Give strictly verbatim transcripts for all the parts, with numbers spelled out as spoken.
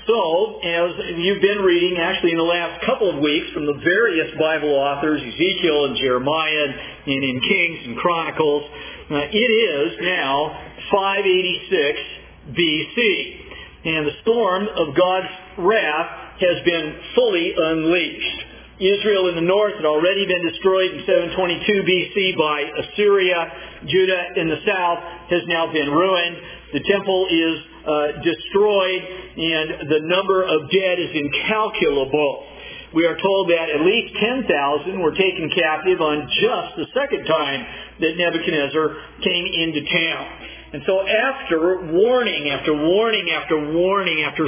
So, as you've been reading, actually in the last couple of weeks, from the various Bible authors, Ezekiel and Jeremiah, and in Kings and Chronicles, uh, it is now five eighty-six B C. And the storm of God's wrath has been fully unleashed. Israel in the north had already been destroyed in seven twenty-two B C by Assyria. Judah in the south has now been ruined. The temple is uh, destroyed, and the number of dead is incalculable. We are told that at least ten thousand were taken captive on just the second time that Nebuchadnezzar came into town. And so after warning after warning after warning after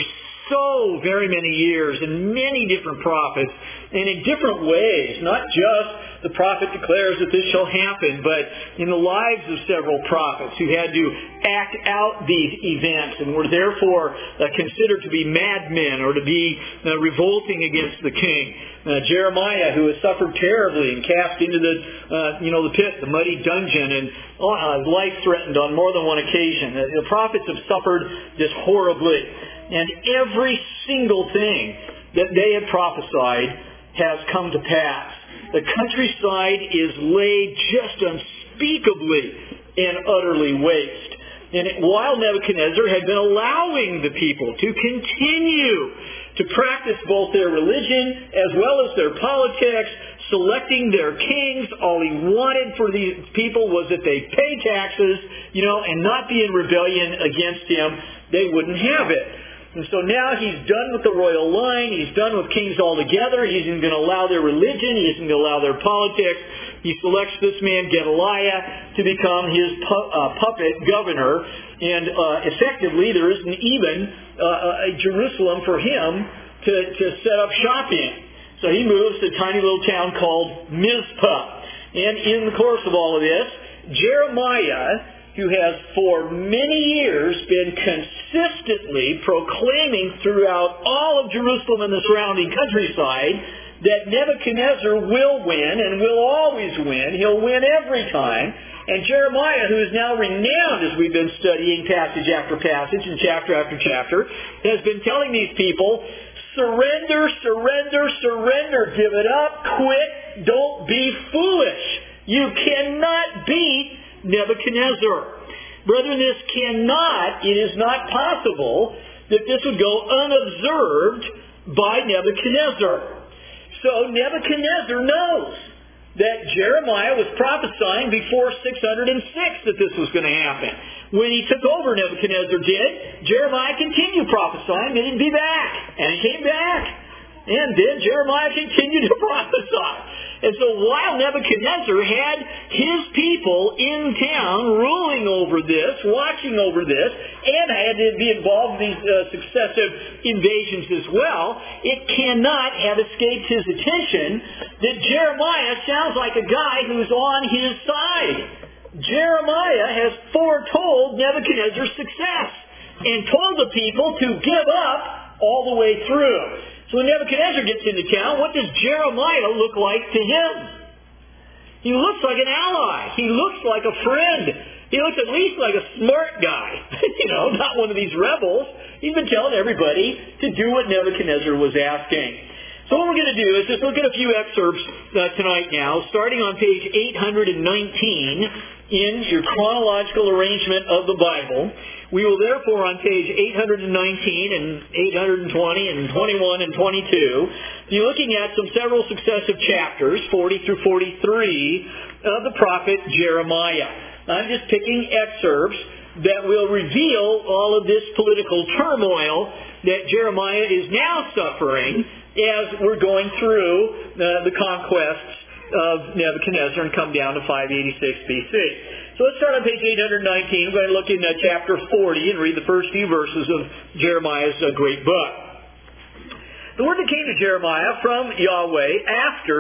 so very many years and many different prophets, and in different ways, not just the prophet declares that this shall happen, but in the lives of several prophets who had to act out these events and were therefore uh, considered to be madmen or to be uh, revolting against the king. Uh, Jeremiah, who has suffered terribly and cast into the, uh, you know, the pit, the muddy dungeon, and uh, life threatened on more than one occasion. Uh, the prophets have suffered just horribly. And every single thing that they had prophesied has come to pass. The countryside is laid just unspeakably and utterly waste. And while Nebuchadnezzar had been allowing the people to continue to practice both their religion as well as their politics, selecting their kings, all he wanted for these people was that they pay taxes, you know, and not be in rebellion against him. They wouldn't have it. And so now he's done with the royal line. He's done with kings altogether. He isn't going to allow their religion. He isn't going to allow their politics. He selects this man, Gedaliah, to become his pu- uh, puppet governor. And uh, effectively, there isn't even uh, a Jerusalem for him to, to set up shop in. So he moves to a tiny little town called Mizpah. And in the course of all of this, Jeremiah, who has for many years been consistently proclaiming throughout all of Jerusalem and the surrounding countryside that Nebuchadnezzar will win and will always win. He'll win every time. And Jeremiah, who is now renowned as we've been studying passage after passage and chapter after chapter, has been telling these people, surrender, surrender, surrender, give it up, quit, don't be foolish. You cannot beat Nebuchadnezzar. Brethren, this cannot, it is not possible that this would go unobserved by Nebuchadnezzar. So Nebuchadnezzar knows that Jeremiah was prophesying before six hundred six that this was going to happen. When he took over, Nebuchadnezzar did, Jeremiah continued prophesying that he'd be back. And he came back. And then Jeremiah continued to prophesy. And so while Nebuchadnezzar had his people in town ruling over this, watching over this, and had to be involved in these uh, successive invasions as well, it cannot have escaped his attention that Jeremiah sounds like a guy who's on his side. Jeremiah has foretold Nebuchadnezzar's success and told the people to give up all the way through. So when Nebuchadnezzar gets into town, what does Jeremiah look like to him? He looks like an ally. He looks like a friend. He looks at least like a smart guy. you know, not one of these rebels. He's been telling everybody to do what Nebuchadnezzar was asking. So what we're going to do is just look at a few excerpts uh, tonight now, starting on page eight hundred nineteen in your chronological arrangement of the Bible. We will therefore on page eight hundred nineteen and eight hundred twenty and twenty-one and twenty-two be looking at some several successive chapters, forty through forty-three, of the prophet Jeremiah. I'm just picking excerpts that will reveal all of this political turmoil that Jeremiah is now suffering as we're going through uh, the conquests of Nebuchadnezzar and come down to five eighty-six B C. So let's start on page eight hundred nineteen. We're going to look in uh, chapter forty and read the first few verses of Jeremiah's uh, great book. The word that came to Jeremiah from Yahweh after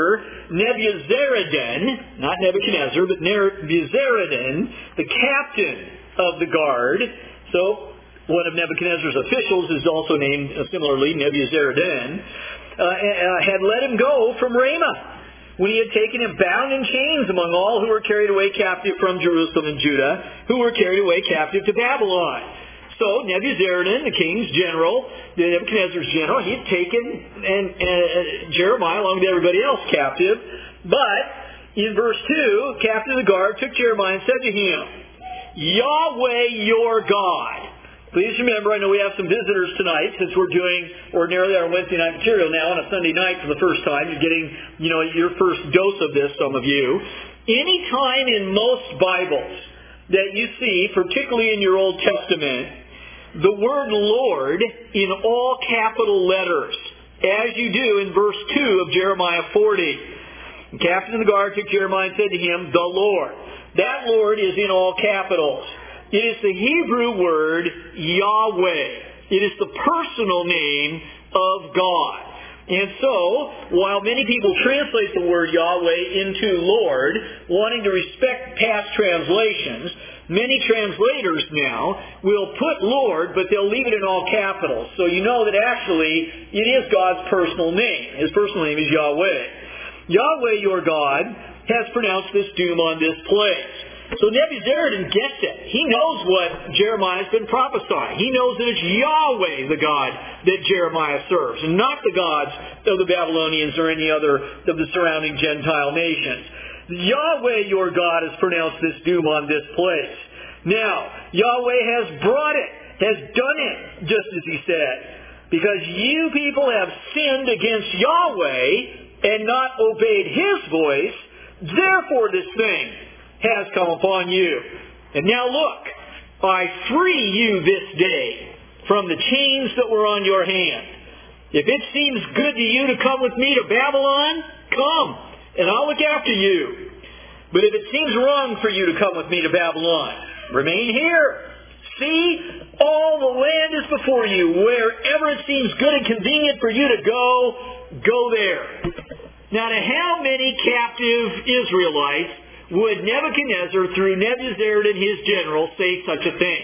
Nebuzaradan, not Nebuchadnezzar, but Nebuzaradan, the captain of the guard. So one of Nebuchadnezzar's officials is also named uh, similarly Nebuzaradan, uh, uh, had let him go from Ramah, when he had taken him bound in chains among all who were carried away captive from Jerusalem and Judah, who were carried away captive to Babylon. So Nebuzaradan, the king's general, Nebuchadnezzar's general, he'd taken and, and, uh, Jeremiah along with everybody else captive. But in verse two, captain of the guard took Jeremiah and said to him, Yahweh your God. Please remember, I know we have some visitors tonight since we're doing ordinarily our Wednesday night material now on a Sunday night for the first time. You're getting, you know, your first dose of this, some of you. Any time in most Bibles that you see, particularly in your Old Testament, the word Lord in all capital letters, as you do in verse two of Jeremiah forty. The captain of the guard took Jeremiah and said to him, the Lord. That Lord is in all capitals. It is the Hebrew word Yahweh. It is the personal name of God. And so, while many people translate the word Yahweh into Lord, wanting to respect past translations, many translators now will put Lord, but they'll leave it in all capitals. So you know that actually it is God's personal name. His personal name is Yahweh. Yahweh, your God, has pronounced this doom on this place. So Nebuzaradan gets it. He knows what Jeremiah has been prophesying. He knows that it's Yahweh, the God that Jeremiah serves, and not the gods of the Babylonians or any other of the surrounding Gentile nations. Yahweh, your God, has pronounced this doom on this place. Now, Yahweh has brought it, has done it, just as he said, because you people have sinned against Yahweh and not obeyed his voice, therefore this thing has come upon you. And now look, I free you this day from the chains that were on your hand. If it seems good to you to come with me to Babylon, come, and I'll look after you. But if it seems wrong for you to come with me to Babylon, remain here. See, all the land is before you. Wherever it seems good and convenient for you to go, go there. Now, to how many captive Israelites would Nebuchadnezzar, through Nebuzaradan, his general, say such a thing?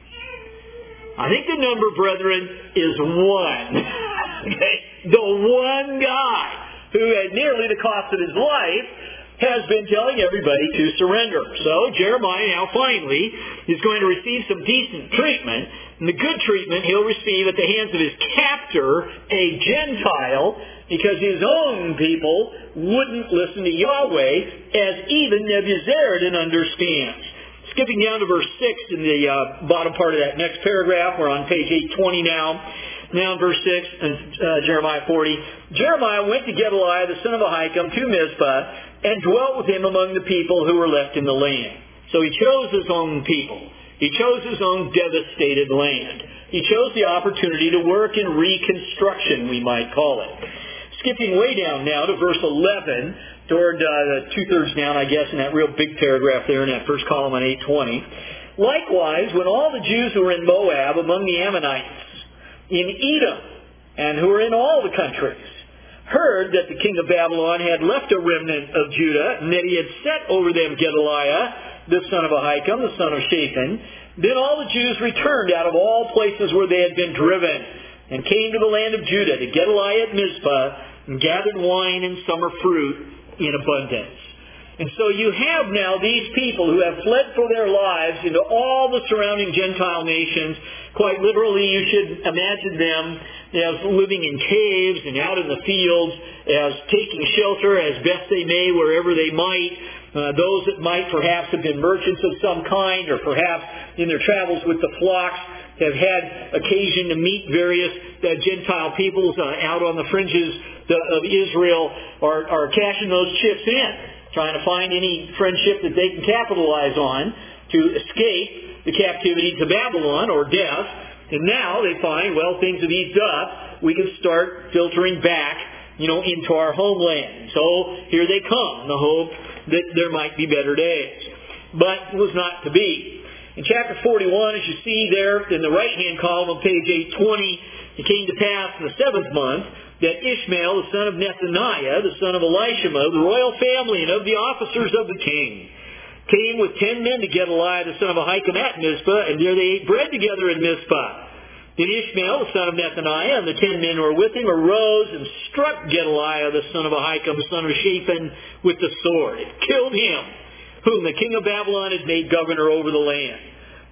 I think the number, brethren, is one. Okay? The one guy who, at nearly the cost of his life, has been telling everybody to surrender. So Jeremiah now finally is going to receive some decent treatment. And the good treatment he'll receive at the hands of his captor, a Gentile, because his own people wouldn't listen to Yahweh, as even Nebuzaradan understands. Skipping down to verse six in the uh, bottom part of that next paragraph, we're on page eight twenty now. Now in verse six, uh, Jeremiah forty, Jeremiah went to Gedaliah, the son of Ahikam, to Mizpah, and dwelt with him among the people who were left in the land. So he chose his own people. He chose his own devastated land. He chose the opportunity to work in reconstruction, we might call it. Skipping way down now to verse eleven, toward uh, the two-thirds down, I guess, in that real big paragraph there in that first column on eight twenty. Likewise, when all the Jews who were in Moab, among the Ammonites, in Edom, and who were in all the countries, heard that the king of Babylon had left a remnant of Judah, and that he had set over them Gedaliah, the son of Ahikam, the son of Shaphan, then all the Jews returned out of all places where they had been driven, and came to the land of Judah, to Gedaliah at Mizpah, and gathered wine and summer fruit in abundance. And so you have now these people who have fled for their lives into all the surrounding Gentile nations. Quite literally, you should imagine them as living in caves and out in the fields, as taking shelter as best they may wherever they might. Uh, those that might perhaps have been merchants of some kind, or perhaps in their travels with the flocks have had occasion to meet various uh, Gentile peoples uh, out on the fringes of Israel, are, are cashing those chips in, trying to find any friendship that they can capitalize on to escape the captivity to Babylon or death. And now they find, well, things have eased up. We can start filtering back, you know, into our homeland. So here they come, in the hope that there might be better days. But it was not to be. In chapter forty-one, as you see there in the right-hand column on page eight twenty, it came to pass in the seventh month that Ishmael, the son of Nethaniah, the son of Elishama, of the royal family and of the officers of the king, came with ten men to Gedaliah, the son of Ahikam, at Mizpah, and there they ate bread together in Mizpah. Then Ishmael, the son of Nethaniah, and the ten men who were with him arose and struck Gedaliah, the son of Ahikam, the son of Shaphan, with the sword, and killed him, whom the king of Babylon had made governor over the land.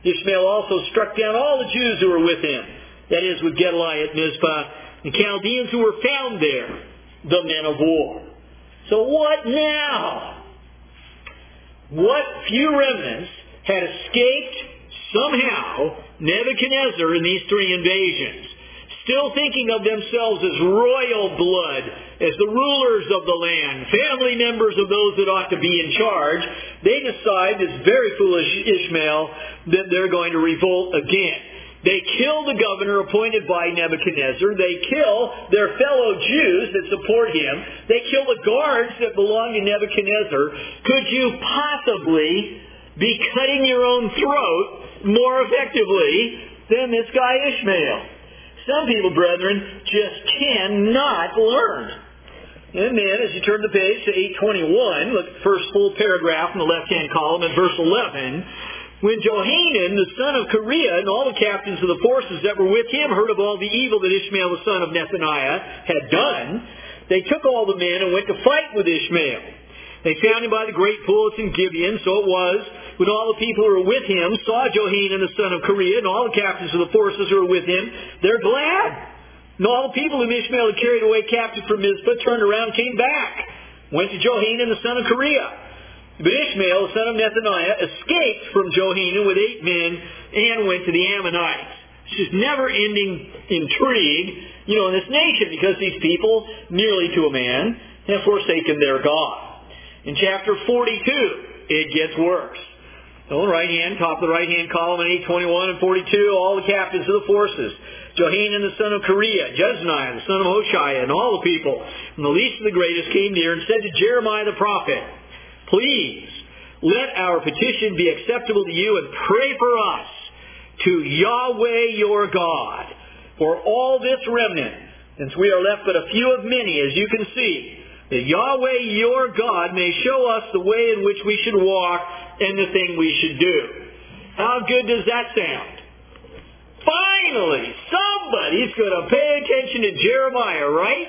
Ishmael also struck down all the Jews who were with him, that is, with Gedaliah at Mizpah, the Chaldeans who were found there, the men of war. So what now? What few remnants had escaped somehow Nebuchadnezzar in these three invasions, still thinking of themselves as royal blood, as the rulers of the land, family members of those that ought to be in charge, they decide, this very foolish Ishmael, that they're going to revolt again. They kill the governor appointed by Nebuchadnezzar. They kill their fellow Jews that support him. They kill the guards that belong to Nebuchadnezzar. Could you possibly be cutting your own throat more effectively than this guy Ishmael? Some people, brethren, just cannot learn. And then, as you turn the page to eight twenty-one, look at the first full paragraph in the left-hand column at verse eleven. When Johanan, the son of Kareah, and all the captains of the forces that were with him heard of all the evil that Ishmael, the son of Nethaniah, had done, they took all the men and went to fight with Ishmael. They found him by the great pool in Gibeon. So it was, when all the people who were with him saw Johanan, the son of Kareah, and all the captains of the forces who were with him, they're glad. And all the people whom Ishmael had carried away captive from Mizpah turned around and came back, went to Johanan, the son of Kareah. But Ishmael, the son of Nethaniah, escaped from Johanan with eight men and went to the Ammonites. It's just never-ending intrigue, you know, in this nation, because these people, nearly to a man, have forsaken their God. In chapter forty-two, it gets worse. On the right hand, top of the right hand column in eight twenty-one and forty-two, all the captains of the forces, Johanan the son of Kareah, Jezaniah the son of Hoshaiah, and all the people, from the least to the greatest, came near and said to Jeremiah the prophet, "Please, let our petition be acceptable to you, and pray for us to Yahweh your God, for all this remnant, since we are left but a few of many, as you can see, that Yahweh your God may show us the way in which we should walk and the thing we should do." How good does that sound? Finally, somebody's going to pay attention to Jeremiah, right?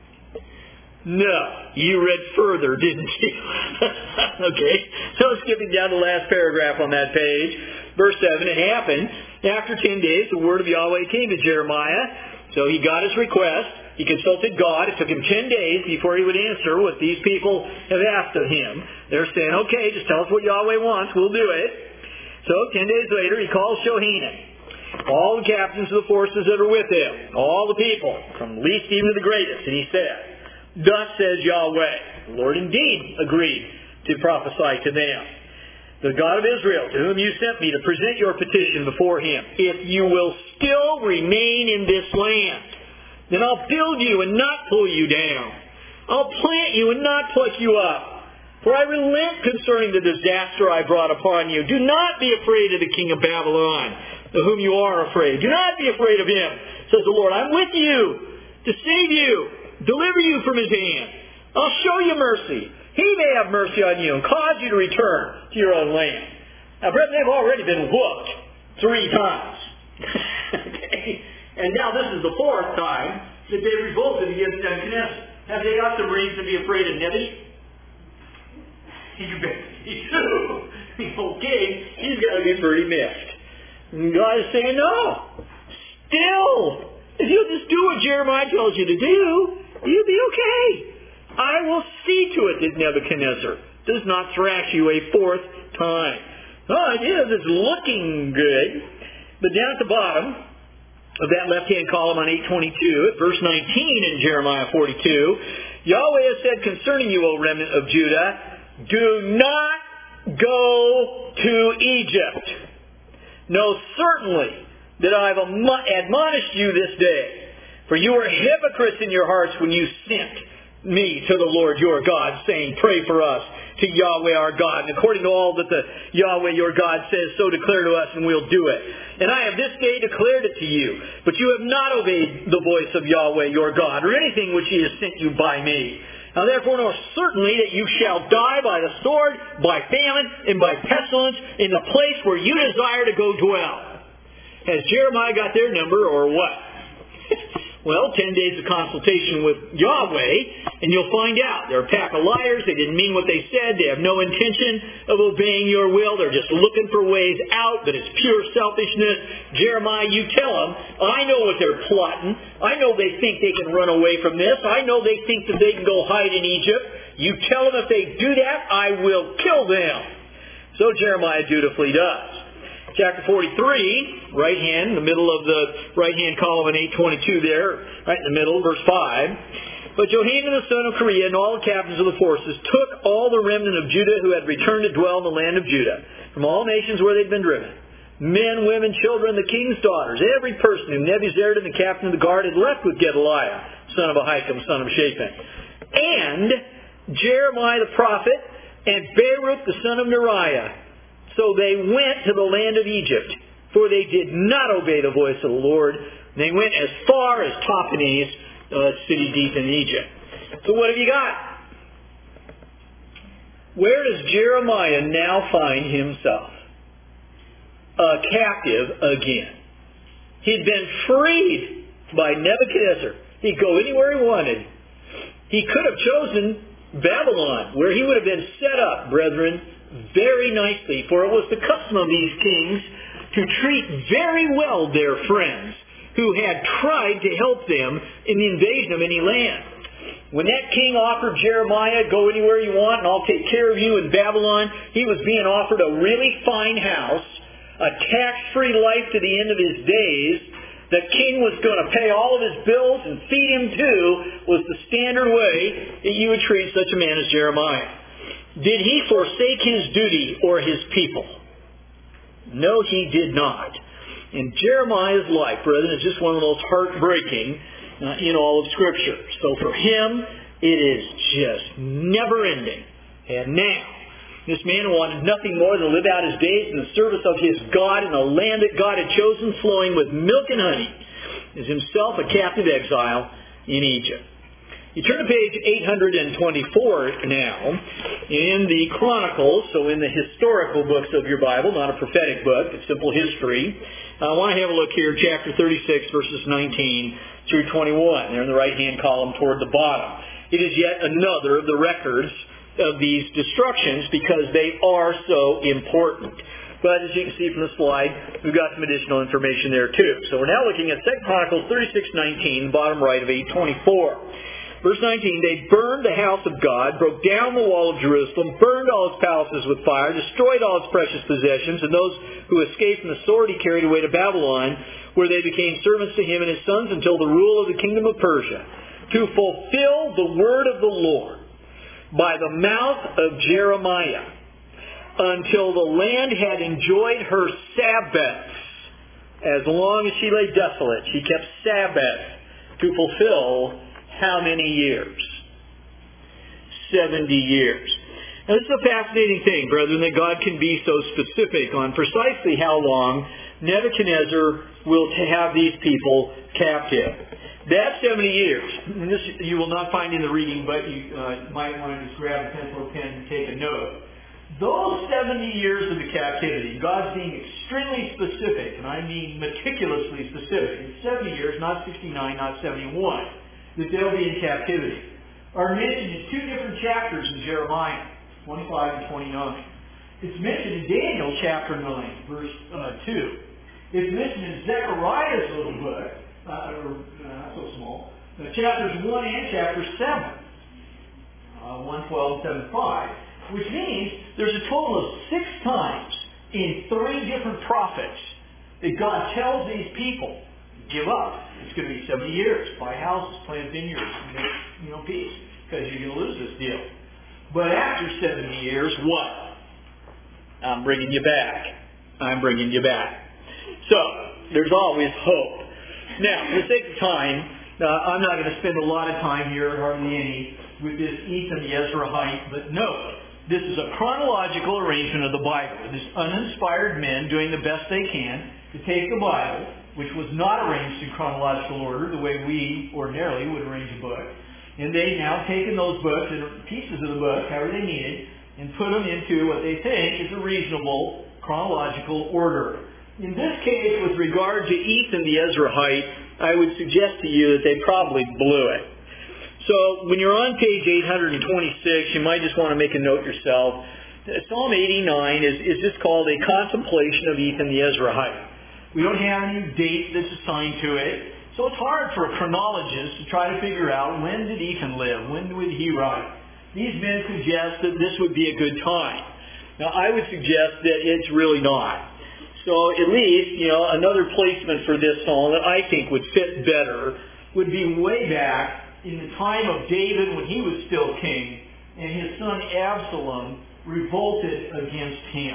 No, you read further, didn't you? Okay, so skipping down the last paragraph on that page, verse seven, it happened, after ten days, the word of Yahweh came to Jeremiah, so he got his request. He consulted God. It took him ten days before he would answer what these people have asked of him. They're saying, okay, just tell us what Yahweh wants, we'll do it. So ten days later, he calls Johanan, all the captains of the forces that are with him, all the people, from the least even to the greatest, and he said, "Thus says Yahweh," the Lord indeed agreed to prophesy to them, "the God of Israel, to whom you sent me to present your petition before him, if you will still remain in this land, then I'll build you and not pull you down. I'll plant you and not pluck you up. For I relent concerning the disaster I brought upon you. Do not be afraid of the king of Babylon, of whom you are afraid. Do not be afraid of him, says the Lord. I'm with you to save you, deliver you from his hand. I'll show you mercy. He may have mercy on you and cause you to return to your own land." Now, brethren, they've already been whooped three times. Okay? And now this is the fourth time that they revolted against Nebuchadnezzar. Have they got some reason to be afraid of Nebuchadnezzar? You bet they do. Okay, he's got to be pretty miffed. And God is saying, no. Still, if you'll just do what Jeremiah tells you to do, you'll be okay. I will see to it that Nebuchadnezzar does not thrash you a fourth time. Oh, it is. It's looking good. But down at the bottom of that left-hand column on eight twenty-two, at verse nineteen in Jeremiah forty-two, Yahweh has said concerning you, O remnant of Judah, do not go to Egypt. Know certainly that I have admonished you this day, for you were hypocrites in your hearts when you sent me to the Lord your God, saying, "Pray for us to Yahweh our God. And according to all that the Yahweh your God says, so declare to us, and we'll do it. And I have this day declared it to you, but you have not obeyed the voice of Yahweh your God, or anything which he has sent you by me. Now therefore know certainly that you shall die by the sword, by famine, and by pestilence in the place where you desire to go dwell." Has Jeremiah got their number, or what? Well, ten days of consultation with Yahweh And you'll find out. They're a pack of liars. They didn't mean what they said. They have no intention of obeying your will. They're just looking for ways out, but it's pure selfishness. Jeremiah, you tell them, I know what they're plotting. I know they think they can run away from this. I know they think that they can go hide in Egypt. You tell them if they do that, I will kill them. So Jeremiah dutifully does. Chapter forty-three, right hand, in the middle of the right-hand column in eight twenty-two there, right in the middle, verse five. But Johanan the son of Kareah and all the captains of the forces took all the remnant of Judah who had returned to dwell in the land of Judah, from all nations where they'd been driven, men, women, children, the king's daughters, every person whom Nebuzaradan the captain of the guard had left with Gedaliah, son of Ahikam, son of Shaphan, and Jeremiah the prophet, and Baruch the son of Neriah. So they went to the land of Egypt, for they did not obey the voice of the Lord. They went as far as Tahpanhes, Uh, city deep in Egypt. So what have you got? Where does Jeremiah now find himself? A captive again. He'd been freed by Nebuchadnezzar. He'd go anywhere he wanted. He could have chosen Babylon, where he would have been set up, brethren, very nicely, for it was the custom of these kings to treat very well their friends who had tried to help them in the invasion of any land. When that king offered Jeremiah, go anywhere you want and I'll take care of you in Babylon, he was being offered a really fine house, a tax-free life to the end of his days. The king was going to pay all of his bills and feed him too, was the standard way that you would treat such a man as Jeremiah. Did he forsake his duty or his people? No, he did not. And Jeremiah's life, brethren, is just one of the most heartbreaking uh, in all of Scripture. So for him, it is just never-ending. And now, this man wanted nothing more than to live out his days in the service of his God in a land that God had chosen, flowing with milk and honey, is himself a captive exile in Egypt. You turn to page eight twenty-four now in the Chronicles, so in the historical books of your Bible, not a prophetic book, it's simple history. I want to have a look here, chapter thirty-six, verses nineteen through twenty-one. They're in the right-hand column toward the bottom. It is yet another of the records of these destructions because they are so important. But as you can see from the slide, we've got some additional information there too. So we're now looking at Second Chronicles thirty-six nineteen, bottom right of eight twenty-four. Verse nineteen, they burned the house of God, broke down the wall of Jerusalem, burned all its palaces with fire, destroyed all its precious possessions, and those who escaped from the sword he carried away to Babylon, where they became servants to him and his sons until the rule of the kingdom of Persia, to fulfill the word of the Lord by the mouth of Jeremiah, until the land had enjoyed her Sabbaths. As long as she lay desolate, she kept Sabbath to fulfill how many years? Seventy years. Now this is a fascinating thing, brethren, that God can be so specific on precisely how long Nebuchadnezzar will have these people captive. That's seventy years. And this you will not find in the reading, but you uh, might want to just grab a pencil or pen and take a note. Those seventy years of the captivity, God's being extremely specific, and I mean meticulously specific. It's seventy years, not sixty-nine, not seventy-one, that they'll be in captivity, are mentioned in two different chapters in Jeremiah, twenty-five and twenty-nine. It's mentioned in Daniel chapter nine, verse uh, two. It's mentioned in Zechariah's little book, uh, or uh, not so small, uh, chapters one and chapter seven, uh, one twelve and seven five, which means there's a total of six times in three different prophets that God tells these people, give up. It's going to be seventy years. Buy houses, plant vineyards, and make, you know, peace, because you're going to lose this deal. But after seventy years, what? I'm bringing you back. I'm bringing you back. So, there's always hope. Now, for the sake of time, uh, I'm not going to spend a lot of time here, hardly any, with this Ethan the Ezrahite, but note, this is a chronological arrangement of the Bible. It is uninspired men doing the best they can to take the Bible, which was not arranged in chronological order the way we ordinarily would arrange a book. And they now taken those books and pieces of the book, however they needed, and put them into what they think is a reasonable chronological order. In this case, with regard to Ethan the Ezrahite, I would suggest to you that they probably blew it. So when you're on page eight hundred twenty-six, you might just want to make a note yourself. Psalm eighty-nine is, is just called a contemplation of Ethan the Ezrahite. We don't have any date that's assigned to it. So it's hard for a chronologist to try to figure out when did Ethan live, when did he write. These men suggest that this would be a good time. Now I would suggest that it's really not. So at least, you know, another placement for this psalm that I think would fit better would be way back in the time of David when he was still king and his son Absalom revolted against him.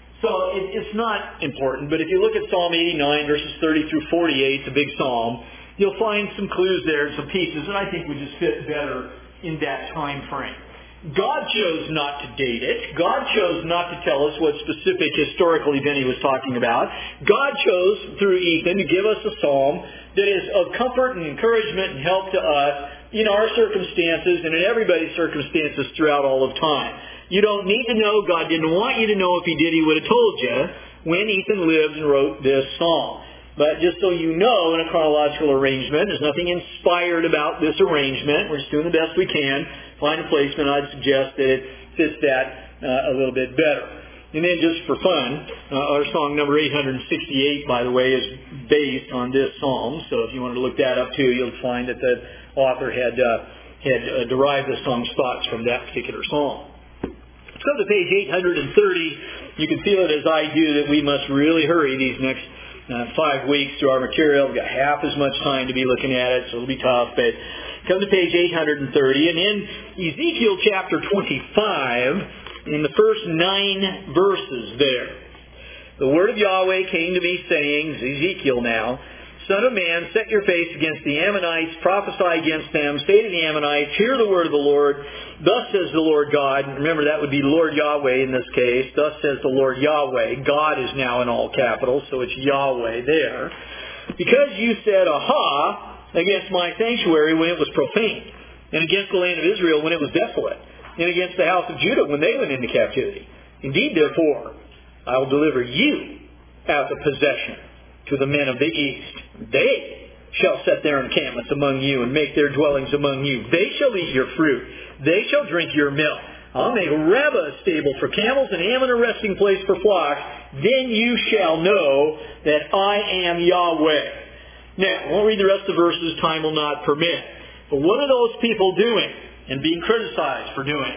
So it, it's not important, but if you look at Psalm eighty-nine, verses thirty through forty-eight, it's a big psalm, you'll find some clues there, some pieces that I think would just fit better in that time frame. God chose not to date it. God chose not to tell us what specific historical event he was talking about. God chose, through Ethan, to give us a psalm that is of comfort and encouragement and help to us in our circumstances and in everybody's circumstances throughout all of time. You don't need to know. God didn't want you to know. If he did, he would have told you when Ethan lived and wrote this psalm. But just so you know, in a chronological arrangement, there's nothing inspired about this arrangement. We're just doing the best we can. Find a placement. I'd suggest that it fits that uh, a little bit better. And then just for fun, uh, our song number eight hundred sixty-eight, by the way, is based on this psalm. So if you wanted to look that up too, you'll find that the author had, uh, had uh, derived the song's thoughts from that particular psalm. Let's go to page eight hundred thirty. You can feel it as I do that we must really hurry these next uh, five weeks through our material. We've got half as much time to be looking at it, so it'll be tough. But come to page eight hundred thirty, and in Ezekiel chapter twenty-five, in the first nine verses there, the word of Yahweh came to me saying, Ezekiel now, Son of man, set your face against the Ammonites, prophesy against them, say to the Ammonites, hear the word of the Lord. Thus says the Lord God. Remember, that would be Lord Yahweh in this case. Thus says the Lord Yahweh. God is now in all capitals, so it's Yahweh there. Because you said, aha, against my sanctuary when it was profaned, and against the land of Israel when it was desolate, and against the house of Judah when they went into captivity. Indeed, therefore, I will deliver you as a possession to the men of the east. They shall set their encampments among you and make their dwellings among you. They shall eat your fruit. They shall drink your milk. I'll make Rabbah a stable for camels and Ammon a resting place for flocks. Then you shall know that I am Yahweh. Now, I won't read the rest of the verses. Time will not permit. But what are those people doing and being criticized for doing?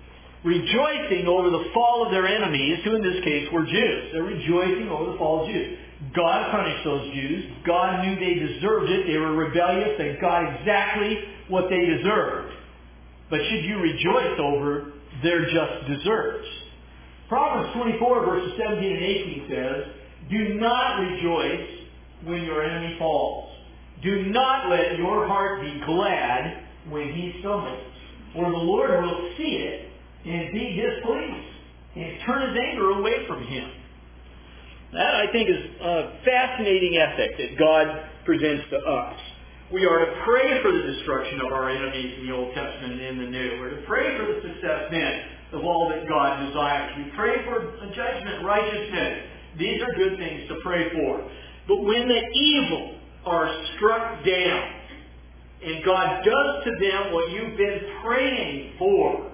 Rejoicing over the fall of their enemies, who in this case were Jews. They're rejoicing over the fall of Jews. God punished those Jews. God knew they deserved it. They were rebellious. They got exactly what they deserved. But should you rejoice over their just deserts? Proverbs twenty-four, verses seventeen and eighteen says, do not rejoice when your enemy falls. Do not let your heart be glad when he stumbles. For the Lord will see it and be displeased and turn his anger away from him. That, I think, is a fascinating ethic that God presents to us. We are to pray for the destruction of our enemies in the Old Testament and in the New. We're to pray for the success then of all that God desires. We pray for judgment, righteousness. These are good things to pray for. But when the evil are struck down and God does to them what you've been praying for,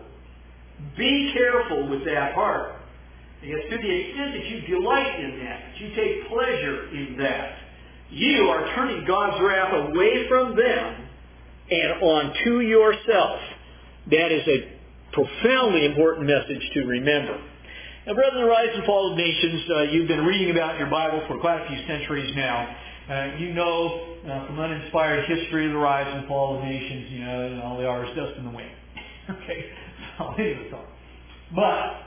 be careful with that heart. Because to the extent that you delight in that, that you take pleasure in that, you are turning God's wrath away from them and onto yourself. That is a profoundly important message to remember. Now, brethren, the rise and fall of nations, uh, you've been reading about in your Bible for quite a few centuries now. Uh, you know uh, from uninspired history of the rise and fall of nations, you know, and all they are is dust in the wind. Okay, so anyway, but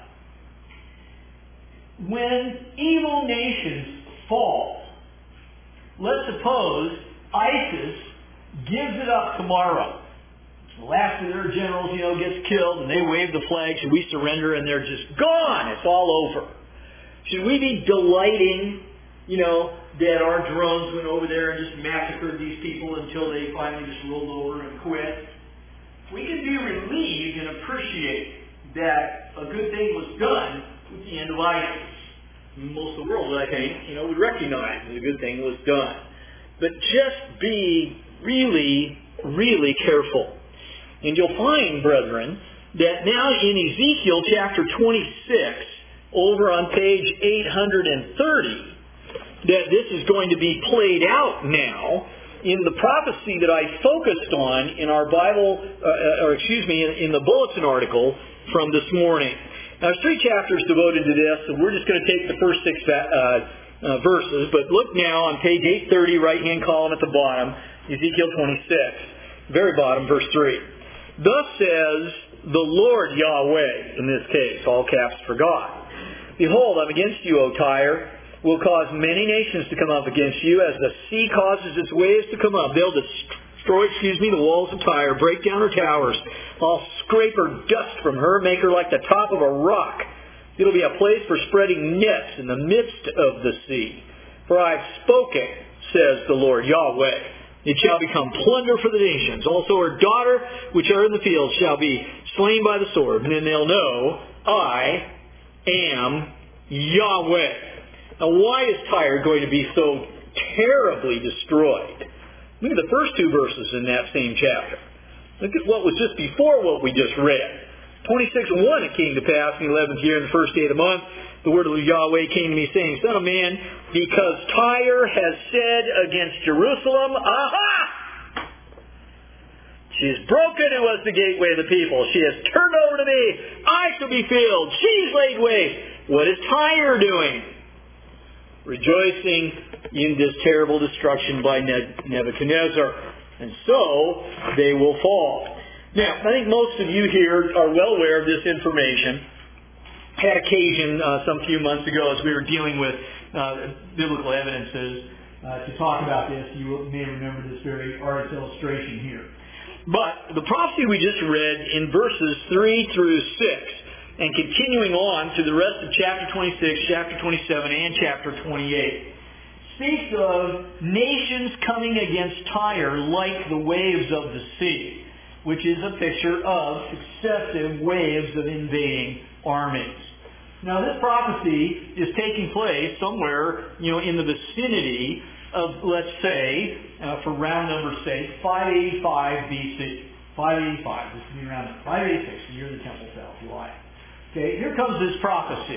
when evil nations fall, let's suppose ISIS gives it up tomorrow. The last of their generals, you know, gets killed, and they wave the flags, and we surrender, and they're just gone. It's all over. Should we be delighting, you know, that our drones went over there and just massacred these people until they finally just rolled over and quit? We can be relieved and appreciate that a good thing was done with the end of ISIS. Most of the world, I think, you know, would recognize that a good thing was done. But just be really, really careful. And you'll find, brethren, that now in Ezekiel chapter twenty-six, over on page eight hundred thirty, that this is going to be played out now in the prophecy that I focused on in our Bible, uh, or excuse me, in, in the bulletin article from this morning. Now, there's three chapters devoted to this, and we're just going to take the first six uh, uh, verses. But look now on page eight thirty, right-hand column at the bottom, Ezekiel twenty-six, very bottom, verse three. Thus says the Lord Yahweh, in this case, all caps for God. Behold, I'm against you, O Tyre, will cause many nations to come up against you as the sea causes its waves to come up. They'll destroy, excuse me, the walls of Tyre, break down her towers. I'll scrape her dust from her, make her like the top of a rock. It'll be a place for spreading nets in the midst of the sea. For I've spoken, says the Lord Yahweh. It shall become plunder for the nations. Also her daughter, which are in the field, shall be slain by the sword. And then they'll know I am Yahweh. Now, why is Tyre going to be so terribly destroyed? Look at the first two verses in that same chapter. Look at what was just before what we just read. twenty-six one, it came to pass in the eleventh year, in the first day of the month, the word of Yahweh came to me, saying, Son of man, because Tyre has said against Jerusalem, Aha! She is broken and was the gateway of the people. She has turned over to me. I shall be filled. She's laid waste. What is Tyre doing? Rejoicing in this terrible destruction by Nebuchadnezzar. And so they will fall. Now, I think most of you here are well aware of this information. Had occasion uh, some few months ago as we were dealing with uh, biblical evidences uh, to talk about this. You may remember this very artist's illustration here. But the prophecy we just read in verses three through six, and continuing on through the rest of chapter twenty-six, chapter twenty-seven, and chapter twenty-eight, speaks of nations coming against Tyre like the waves of the sea, which is a picture of successive waves of invading armies. Now, this prophecy is taking place somewhere, you know, in the vicinity of, let's say, uh, for round number's sake, five eighty-five B C. five eighty-five. This would be around five eighty-six, the year the temple fell, if you like. Okay, here comes this prophecy.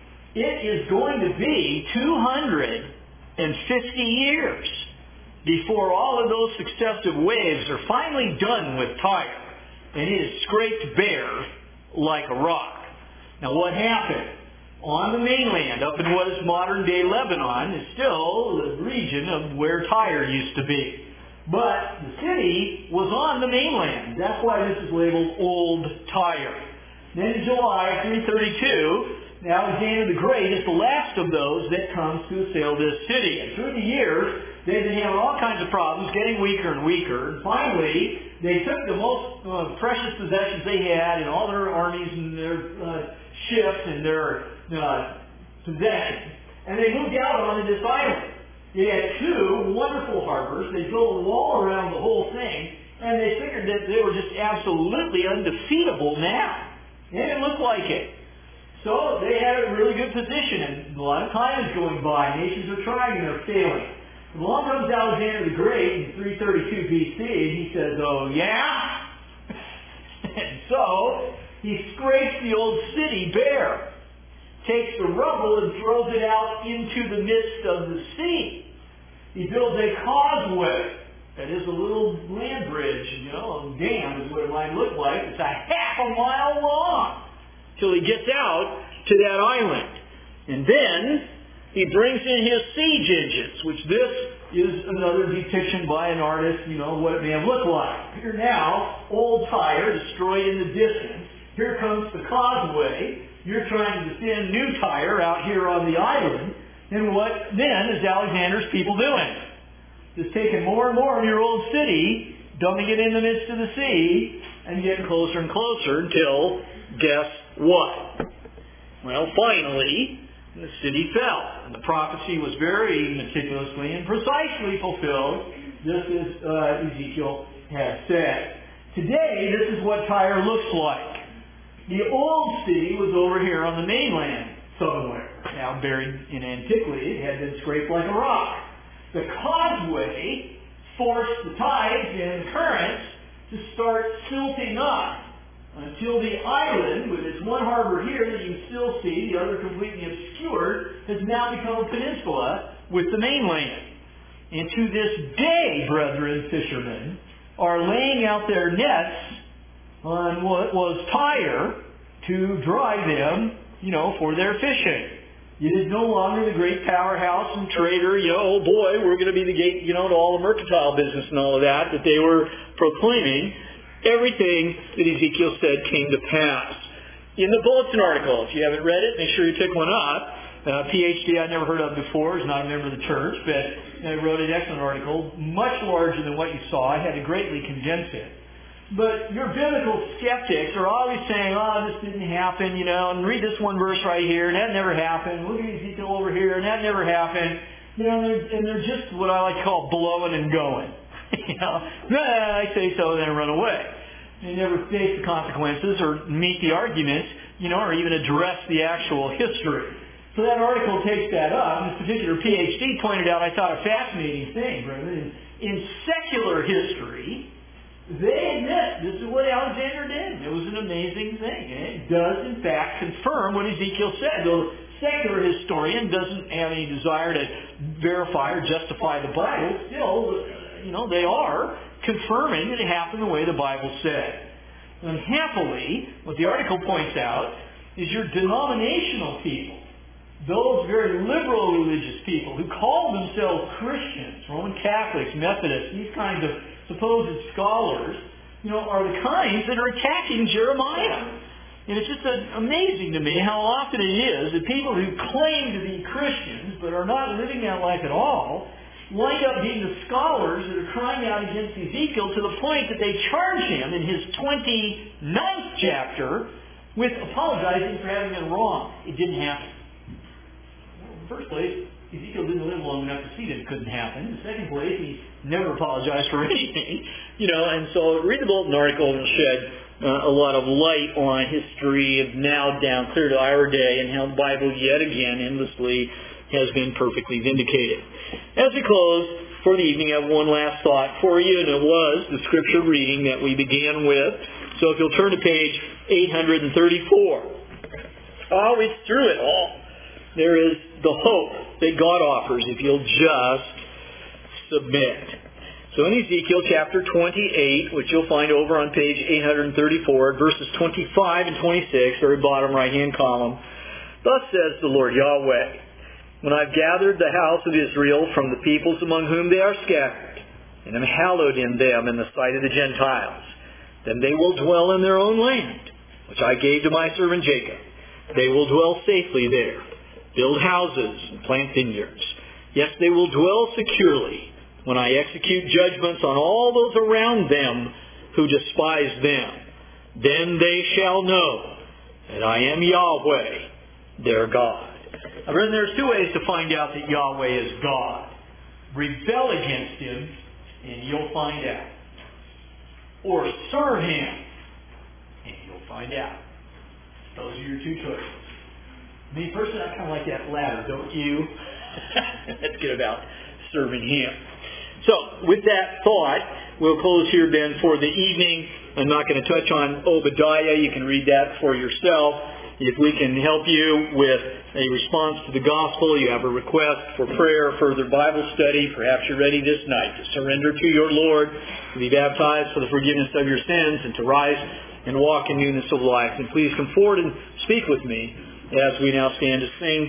It is going to be two hundred fifty years before all of those successive waves are finally done with Tyre, and it is scraped bare like a rock. Now, what happened? On the mainland, up in what is modern-day Lebanon, is still the region of where Tyre used to be. But the city was on the mainland. That's why this is labeled Old Tyre. Then in July three thirty-two, Alexander the Great is the last of those that comes to assail this city. And through the years, they've been having all kinds of problems, getting weaker and weaker. And finally, they took the most uh, precious possessions they had in all their armies and their uh, ships and their uh, possessions, and they moved out onto this island. They had two wonderful harbors. They built a wall around the whole thing, and they figured that they were just absolutely undefeatable now. And it looked like it. So they had a really good position, and a lot of time is going by. Nations are trying, and they're failing. Along comes Alexander the Great in three thirty-two B C, and he says, oh, yeah? And so he scrapes the old city bare, takes the rubble and throws it out into the midst of the sea. He builds a causeway. That is a little land bridge, you know, a dam is what it might look like. It's a half a mile long till he gets out to that island. And then he brings in his siege engines, which this is another depiction by an artist, you know, what it may have looked like. Here now, Old Tyre destroyed in the distance. Here comes the causeway. You're trying to defend New Tyre out here on the island. And what then is Alexander's people doing? Just taking more and more of your old city, dumping it in the midst of the sea, and getting closer and closer until, guess what? Well, finally, the city fell. And the prophecy was very meticulously and precisely fulfilled, just as uh, Ezekiel had said. Today, this is what Tyre looks like. The old city was over here on the mainland somewhere. Now, buried in antiquity, it had been scraped like a rock. The causeway forced the tides and currents to to start silting up until the island, with its one harbor here that you can still see, the other completely obscured, has now become a peninsula with the mainland. And to this day, brethren fishermen are laying out their nets on what was Tyre to dry them, you know, for their fishing. It is no longer the great powerhouse and trader, you know, oh boy, we're going to be the gate, you know, to all the mercantile business and all of that, that they were proclaiming. Everything that Ezekiel said came to pass. In the bulletin article, if you haven't read it, make sure you pick one up. Uh, PhD I'd never heard of before, is not a member of the church, but I wrote an excellent article, much larger than what you saw. I had to greatly condense it. But your biblical skeptics are always saying, oh, this didn't happen, you know, and read this one verse right here, and that never happened. Look at Ezekiel over here, and that never happened. You know, and they're, and they're just what I like to call blowing and going. you know, nah, I say so, and then run away. They never face the consequences or meet the arguments, you know, or even address the actual history. So that article takes that up. This particular PhD pointed out, I thought, a fascinating thing, brother. In, in secular history, they admit this is what Alexander did. It was an amazing thing. And it does, in fact, confirm what Ezekiel said. The secular historian doesn't have any desire to verify or justify the Bible. Still, you know, they are confirming that it happened the way the Bible said. And happily, what the article points out is your denominational people, those very liberal religious people who call themselves Christians, Roman Catholics, Methodists, these kinds of supposed scholars, you know, are the kinds that are attacking Jeremiah. And it's just uh, amazing to me how often it is that people who claim to be Christians but are not living that life at all wind up being the scholars that are crying out against Ezekiel to the point that they charge him in his twenty-ninth chapter with apologizing for having been wrong. It didn't happen. Well, in the first place, Ezekiel didn't live long enough to see that it couldn't happen. In the second place, he never apologized for anything. You know, and so read the bulletin article and it'll shed uh, a lot of light on history of now down clear to our day and how the Bible yet again endlessly has been perfectly vindicated. As we close for the evening, I have one last thought for you, and it was the scripture reading that we began with. So if you'll turn to page eight thirty-four. Oh, it's through it all. There is the hope that God offers if you'll just submit. So in Ezekiel chapter twenty-eight, which you'll find over on page eight thirty-four, verses twenty-five and twenty-six, very bottom right-hand column, thus says the Lord Yahweh, when I've gathered the house of Israel from the peoples among whom they are scattered, and am hallowed in them in the sight of the Gentiles, then they will dwell in their own land, which I gave to my servant Jacob. They will dwell safely there, build houses and plant vineyards. Yes, they will dwell securely when I execute judgments on all those around them who despise them. Then they shall know that I am Yahweh, their God. Now, brethren, there's two ways to find out that Yahweh is God. Rebel against Him, and you'll find out. Or serve Him, and you'll find out. Those are your two choices. Me personally, I kind of like that latter, don't you? That's good about serving Him. So, with that thought, we'll close here, Ben, for the evening. I'm not going to touch on Obadiah. You can read that for yourself. If we can help you with a response to the gospel, you have a request for prayer, further Bible study, perhaps you're ready this night to surrender to your Lord, to be baptized for the forgiveness of your sins, and to rise and walk in newness of life. And please come forward and speak with me as we now stand to sing